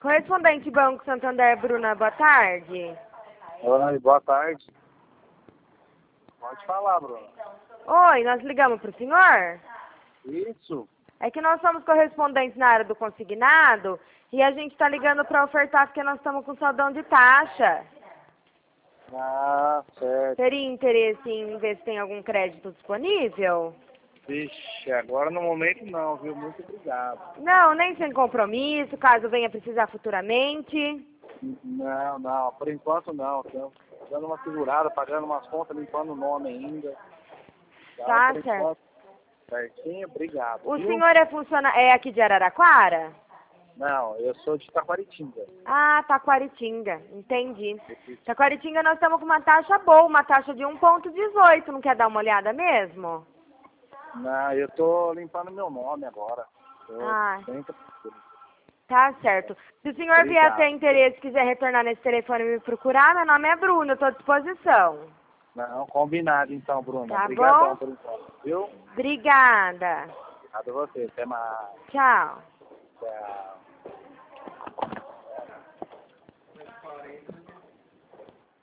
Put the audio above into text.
Correspondente Banco Santander, Bruna, boa tarde. Oi, boa tarde. Pode falar, Bruno. Oi, nós ligamos para o senhor? Isso. É que nós somos correspondentes na área do consignado e a gente está ligando para ofertar porque nós estamos com saldão de taxa. Ah, certo. Teria interesse em ver se tem algum crédito disponível? Vixe, agora no momento não, viu? Muito obrigado. Não, nem sem compromisso, caso venha precisar futuramente. Não, por enquanto não. Estamos dando uma segurada, pagando umas contas, limpando o nome ainda. Tá por certo. enquanto, certinho, obrigado. O viu? senhor é aqui de Araraquara? Não, eu sou de Taquaritinga. Ah, Taquaritinga, entendi. Taquaritinga nós estamos com uma taxa boa, uma taxa de 1,18, não quer dar uma olhada mesmo? Não, eu tô limpando meu nome agora. Ah. Bem tranquilo. Tá certo. Se o senhor vier a ter interesse e quiser retornar nesse telefone e me procurar, meu nome é Bruna, eu estou à disposição. Não, combinado então, Bruno. Tá Obrigadão bom? por enquanto, viu? Obrigada. Obrigado a você. Até mais. Tchau. Tchau.